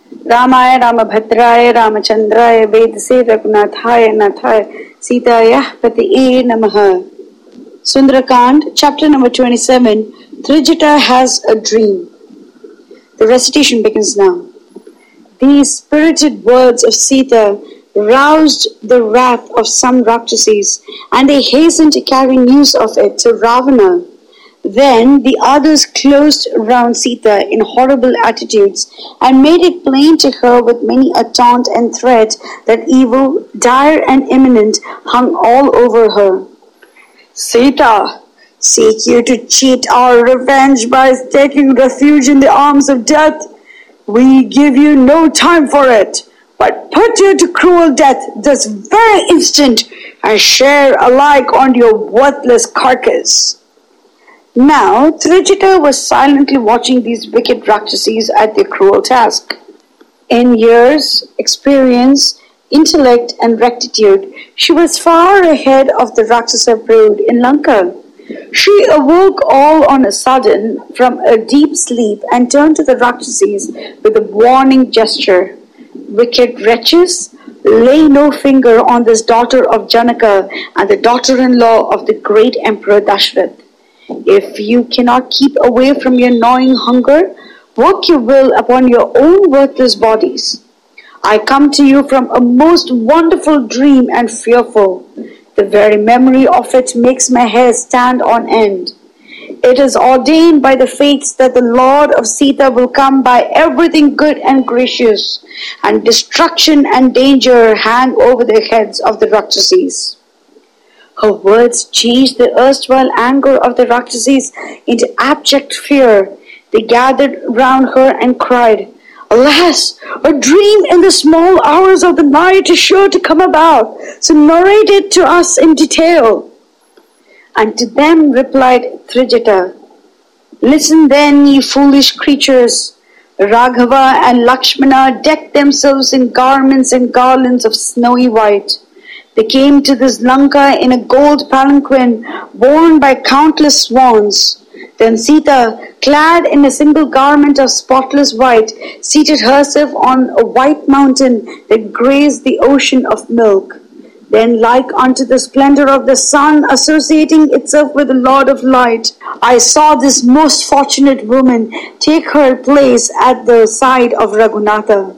रामाय रामभद्राय रामचंद्राय वेदसे रघुनाथाय नाथाय सीतायाः पतये नमः. Sundarakand, chapter number 27. Trijata has a dream. The recitation begins now. These spirited words of Sita roused the wrath of some Rakshasas, and they hastened to carry news of it to Ravana. Then the others closed round Sita in horrible attitudes and made it plain to her with many a taunt and threat that evil, dire and imminent, hung all over her. Sita, seek you to cheat our revenge by taking refuge in the arms of death? We give you no time for it, but put you to cruel death this very instant and share alike on your worthless carcass. Now Trijata was silently watching these wicked Rakshasas at their cruel task. In years, experience, intellect and rectitude, she was far ahead of the Rakshasa brood in Lanka. She awoke all on a sudden from a deep sleep and turned to the Rakshasas with a warning gesture. Wicked wretches, lay no finger on this daughter of Janaka and the daughter-in-law of the great Emperor Dashrath. If you cannot keep away from your gnawing hunger, work your will upon your own worthless bodies. I come to you from a most wonderful dream and fearful. The very memory of it makes my hair stand on end. It is ordained by the fates that the Lord of Sita will come by everything good and gracious, and destruction and danger hang over the heads of the Rakshasas. Her words changed the erstwhile anger of the Rakshasas into abject fear. They gathered round her and cried, Alas, a dream in the small hours of the night is sure to come about, so narrate it to us in detail. And to them replied Trijata, Listen then, ye foolish creatures. Raghava and Lakshmana decked themselves in garments and garlands of snowy white. They came to this Lanka in a gold palanquin borne by countless swans. Then Sita, clad in a single garment of spotless white, seated herself on a white mountain that grazed the ocean of milk. Then, like unto the splendor of the sun associating itself with the Lord of light, I saw this most fortunate woman take her place at the side of Raghunatha.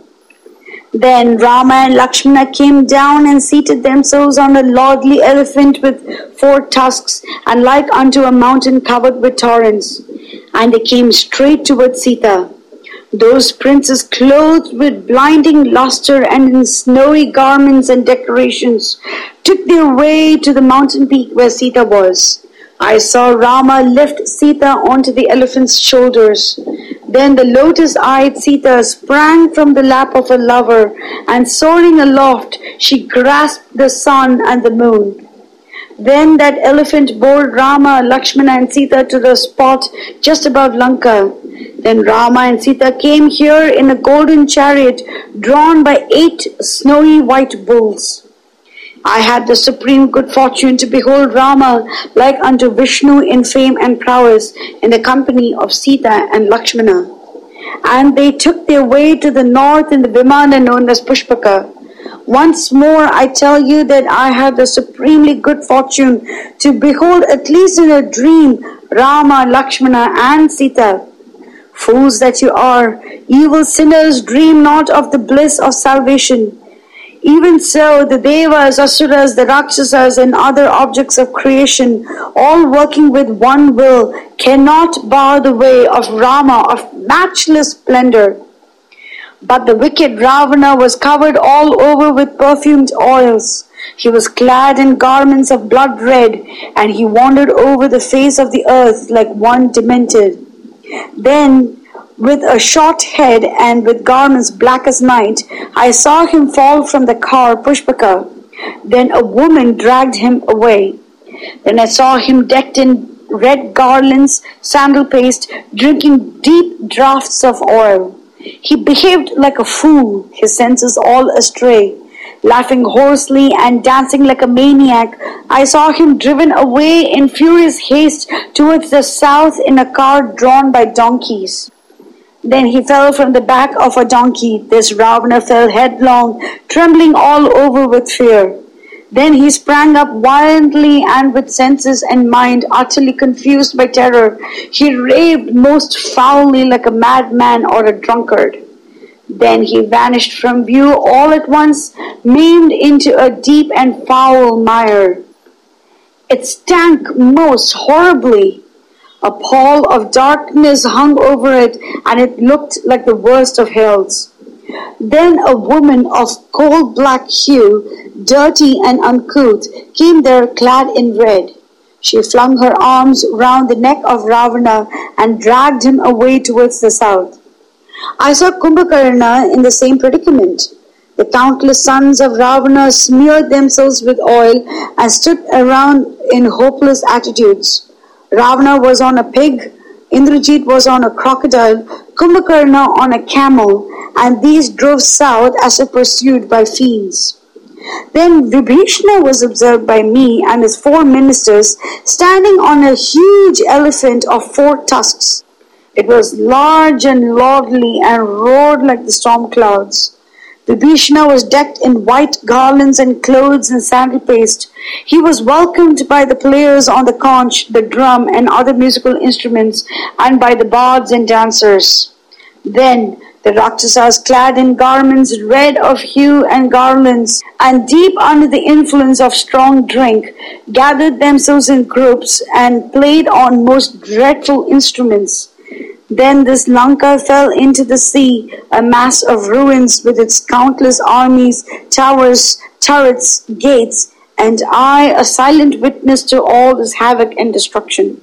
Then Rama and Lakshmana came down and seated themselves on a lordly elephant with 4 tusks and like unto a mountain covered with torrents. And they came straight towards Sita. Those princes clothed with blinding luster and in snowy garments and decorations took their way to the mountain peak where Sita was. I saw Rama lift Sita onto the elephant's shoulders. Then the lotus-eyed Sita sprang from the lap of her lover, and soaring aloft, she grasped the sun and the moon. Then that elephant bore Rama, Lakshmana and Sita to the spot just above Lanka. Then Rama and Sita came here in a golden chariot drawn by 8 snowy white bulls. I had the supreme good fortune to behold Rama like unto Vishnu in fame and prowess in the company of Sita and Lakshmana. And they took their way to the north in the Vimana known as Pushpaka. Once more I tell you that I had the supremely good fortune to behold at least in a dream Rama, Lakshmana and Sita. Fools that you are, evil sinners, dream not of the bliss of salvation. Even so, the Devas, Asuras, the Rakshasas and other objects of creation, all working with one will, cannot bar the way of Rama of matchless splendor. But the wicked Ravana was covered all over with perfumed oils. He was clad in garments of blood red, and he wandered over the face of the earth like one demented. Then, with a short head and with garments black as night, I saw him fall from the car Pushpaka. Then a woman dragged him away. Then I saw him decked in red garlands, sandal paste, drinking deep draughts of oil. He behaved like a fool, his senses all astray. Laughing hoarsely and dancing like a maniac, I saw him driven away in furious haste towards the south in a car drawn by donkeys. Then he fell from the back of a donkey. This Ravana fell headlong, trembling all over with fear. Then he sprang up violently and with senses and mind utterly confused by terror. He raved most foully like a madman or a drunkard. Then he vanished from view all at once, maimed into a deep and foul mire. It stank most horribly. A pall of darkness hung over it, and it looked like the worst of hells. Then a woman of coal-black hue, dirty and uncouth, came there clad in red. She flung her arms round the neck of Ravana and dragged him away towards the south. I saw Kumbhakarna in the same predicament. The countless sons of Ravana smeared themselves with oil and stood around in hopeless attitudes. Ravana was on a pig, Indrajit was on a crocodile, Kumbhakarna on a camel, and these drove south as if pursued by fiends. Then Vibhishana was observed by me and his 4 ministers standing on a huge elephant of 4 tusks. It was large and lordly and roared like the storm clouds. Vibhishana was decked in white garlands and clothes and sandal paste. He was welcomed by the players on the conch, the drum, and other musical instruments, and by the bards and dancers. Then the Rakshasas, clad in garments red of hue and garlands, and deep under the influence of strong drink, gathered themselves in groups and played on most dreadful instruments. Then this Lanka fell into the sea, a mass of ruins with its countless armies, towers, turrets, gates, and I, a silent witness to all this havoc and destruction.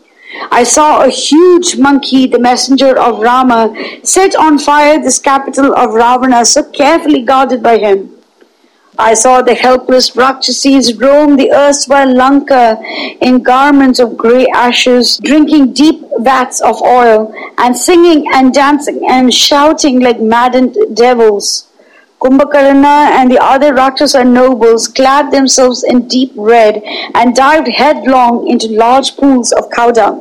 I saw a huge monkey, the messenger of Rama, set on fire this capital of Ravana, so carefully guarded by him. I saw the helpless Rakshasis roam the erstwhile Lanka in garments of grey ashes, drinking deep vats of oil, and singing and dancing and shouting like maddened devils. Kumbhakarna and the other Rakshasa nobles clad themselves in deep red and dived headlong into large pools of cow dung.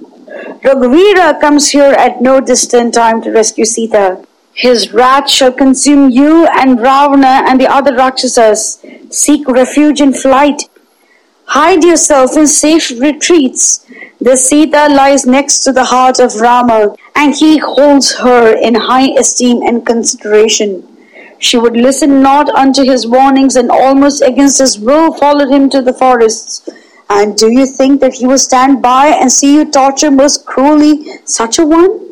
Raghuvira comes here at no distant time to rescue Sita. His wrath shall consume you and Ravana and the other Rakshasas. Seek refuge in flight. Hide yourself in safe retreats. The Sita lies next to the heart of Rama, and he holds her in high esteem and consideration. She would listen not unto his warnings, and almost against his will followed him to the forests. And do you think that he will stand by and see you torture most cruelly such a one?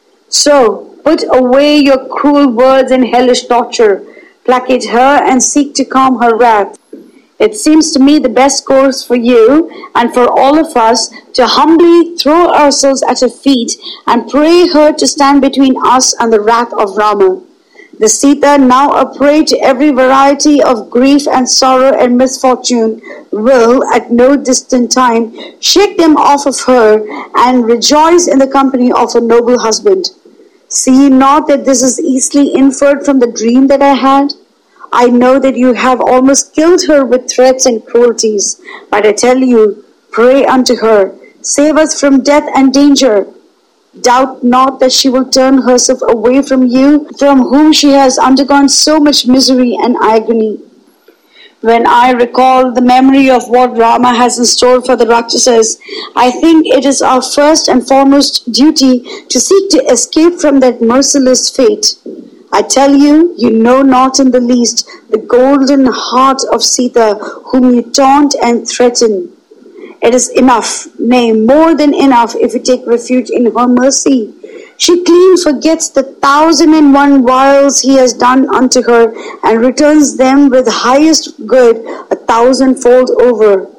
So, put away your cruel words and hellish torture. Placate her and seek to calm her wrath. It seems to me the best course for you and for all of us to humbly throw ourselves at her feet and pray her to stand between us and the wrath of Rama. The Sita, now a prey to every variety of grief and sorrow and misfortune, will, at no distant time, shake them off of her and rejoice in the company of a noble husband. See you not that this is easily inferred from the dream that I had? I know that you have almost killed her with threats and cruelties, but I tell you, pray unto her, save us from death and danger. Doubt not that she will turn herself away from you, from whom she has undergone so much misery and agony. When I recall the memory of what Rama has in store for the Rakshasas, I think it is our first and foremost duty to seek to escape from that merciless fate. I tell you, you know not in the least the golden heart of Sita, whom you taunt and threaten. It is enough, nay, more than enough, if you take refuge in her mercy. She clean forgets the 1,001 wiles he has done unto her, and returns them with highest good 1,000-fold over.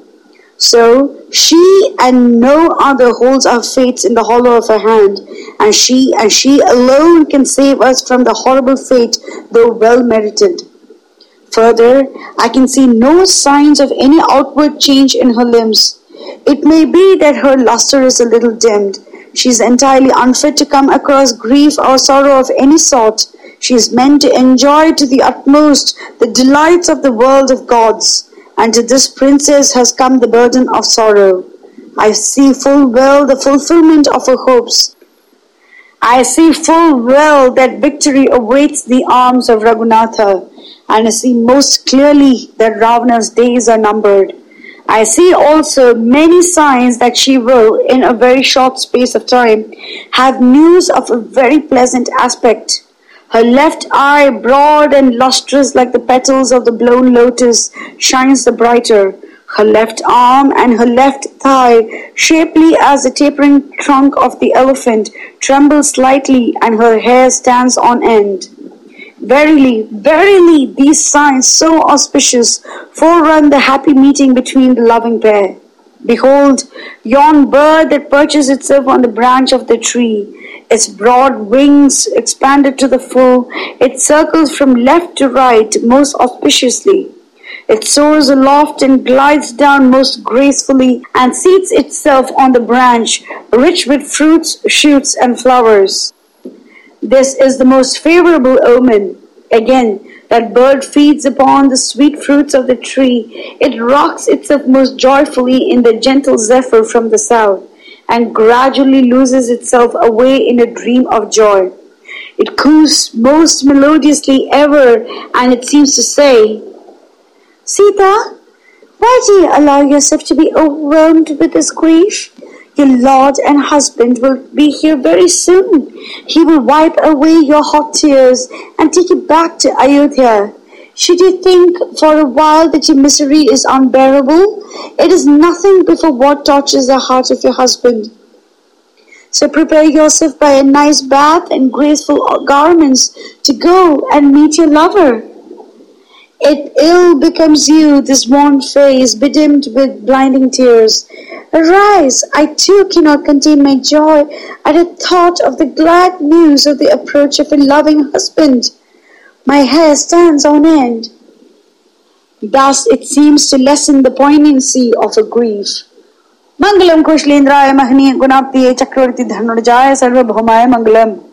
So she and no other holds our fates in the hollow of her hand, and she alone can save us from the horrible fate, though well merited. Further, I can see no signs of any outward change in her limbs. It may be that her luster is a little dimmed. She is entirely unfit to come across grief or sorrow of any sort. She is meant to enjoy to the utmost the delights of the world of gods, and to this princess has come the burden of sorrow. I see full well the fulfillment of her hopes. I see full well that victory awaits the arms of Raghunatha, and I see most clearly that Ravana's days are numbered. I see also many signs that she will, in a very short space of time, have news of a very pleasant aspect. Her left eye, broad and lustrous like the petals of the blown lotus, shines the brighter. Her left arm and her left thigh, shapely as the tapering trunk of the elephant, tremble slightly, and her hair stands on end. Verily, verily, these signs so auspicious forerun the happy meeting between the loving pair. Behold, yon bird that perches itself on the branch of the tree. Its broad wings expanded to the full, it circles from left to right most auspiciously. It soars aloft and glides down most gracefully and seats itself on the branch, rich with fruits, shoots, and flowers. This is the most favorable omen. Again, that bird feeds upon the sweet fruits of the tree. It rocks itself most joyfully in the gentle zephyr from the south, and gradually loses itself away in a dream of joy. It coos most melodiously ever, and it seems to say, Sita, why do you allow yourself to be overwhelmed with this grief? Your lord and husband will be here very soon. He will wipe away your hot tears and take you back to Ayodhya. Should you think for a while that your misery is unbearable, it is nothing before what tortures the heart of your husband. So prepare yourself by a nice bath and graceful garments to go and meet your lover. It ill becomes you, this worn face, bedimmed with blinding tears. Arise, I too cannot contain my joy at the thought of the glad news of the approach of a loving husband. My hair stands on end. Thus it seems to lessen the poignancy of a grief. Mangalam Kushlendraya Mahani Gunaptiye Chakravarti Dhanurjaya Sarvabhaumaya Mangalam.